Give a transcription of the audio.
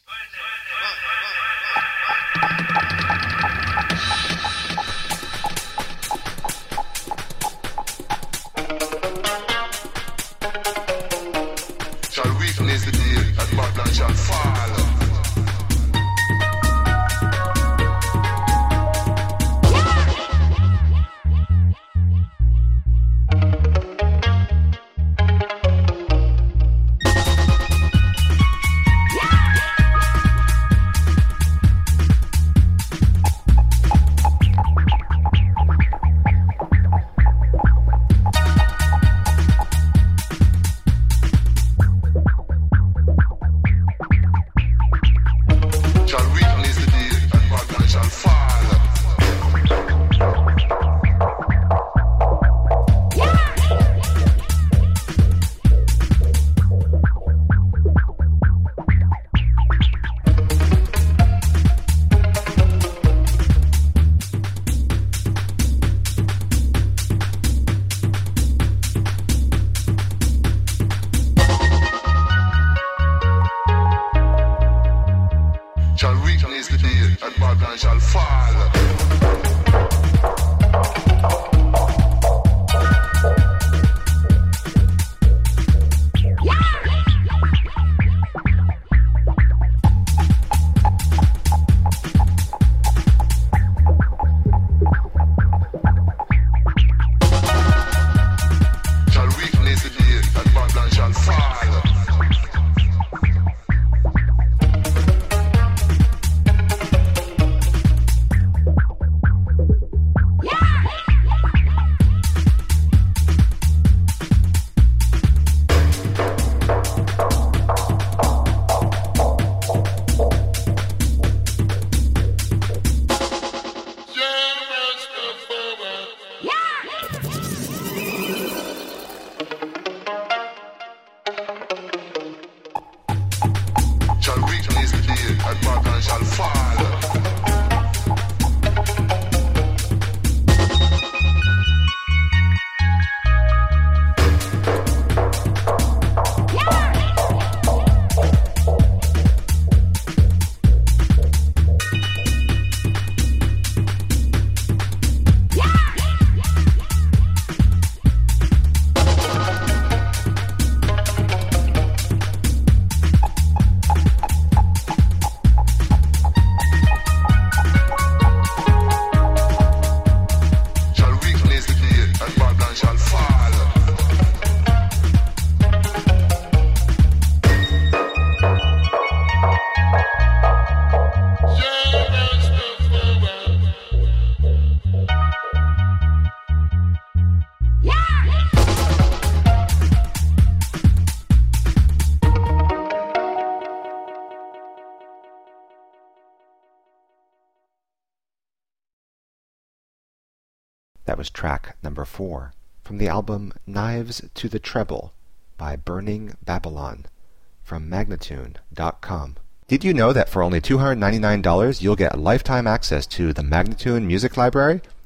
Shall weakness the day that Babylon shall fall. That was track number 4 from the album Knives to the Treble by Burning Babylon from Magnatune.com. Did you know that for only $299 you'll get lifetime access to the Magnatune Music Library?